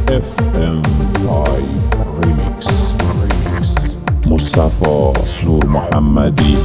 FM5 Remix مصطفی نور محمدی.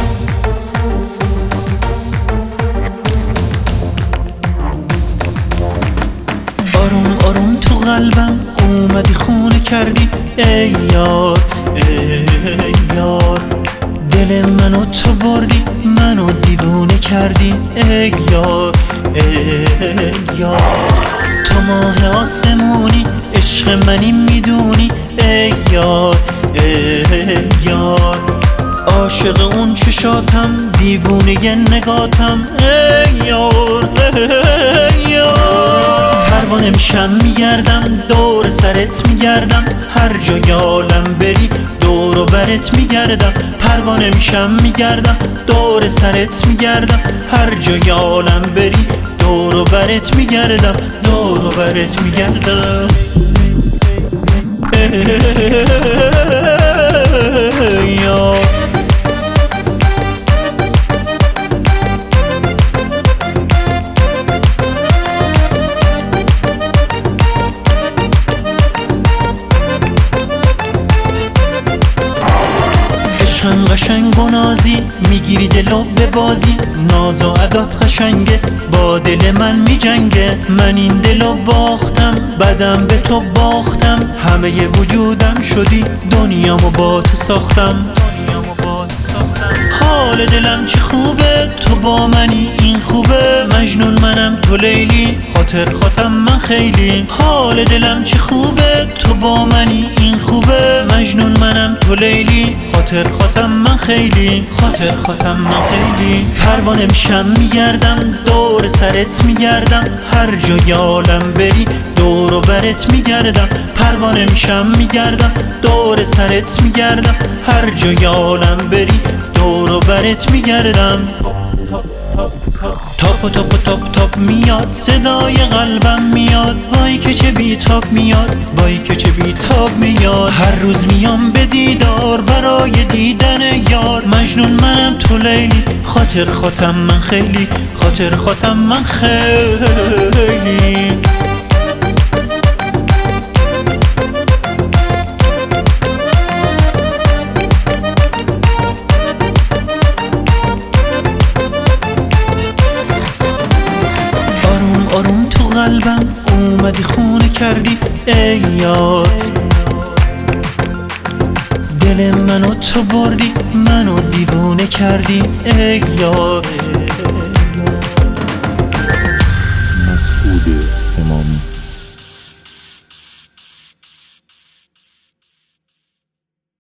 آروم آروم تو قلبم اومدی خونه کردی ای یار ای یار، دل منو تو بردی منو دیوونه کردی ای یار ای یار. تو ماه آسمونی عشق منی میدونی ای یار ای یار، عاشق اون چشاتم دیوونه نگاتم ای یار ای یار. پروانه میشم میگردم دور سرت میگردم، هر جای عالم بری دور و برت میگردم. پروانه میشم میگردم دور سرت میگردم، هر جای عالم بری دور و برت میگردم، دور و برت میگردم. یار عشقم قشنگ و نازی میگیری دلو به بازی، ناز و عدات قشنگه با دل من میجنگه. من این دلو باختم بدم به تو باختم، همه وجودم شدی دنیامو با تو ساختم. حال دلم چه خوبه تو با منی این خوبه، مجنون منم تو لیلی خاطر خاتم من خیلی. حال دلم چه خوبه تو با منی این خوبه، مجنون منم تو لیلی خاطر خاتم من خیلی، خاطر خاتم من خیلی. پروانه میشم میگردم دور سرت میگردم، هر جای عالم بری دور و برت میگردم. پروانه میشم میگردم دور سرت میگردم، هر جای عالم بری دور و برت میگردم. تاپ و تاپ و تاپ تاپ میاد صدای قلبم میاد، وای که چه بی تاب میاد، وای که چه بی تاب میاد. هر روز میام به دیدار برای دیدن یار، مجنون منم تو لیلی خاطر خاتم من خیلی، خاطر خاتم من خیلی. آروم تو قلبم اومدی خونه کردی ای یار، دل منو تو بردی منو دیوونه کردی ای یار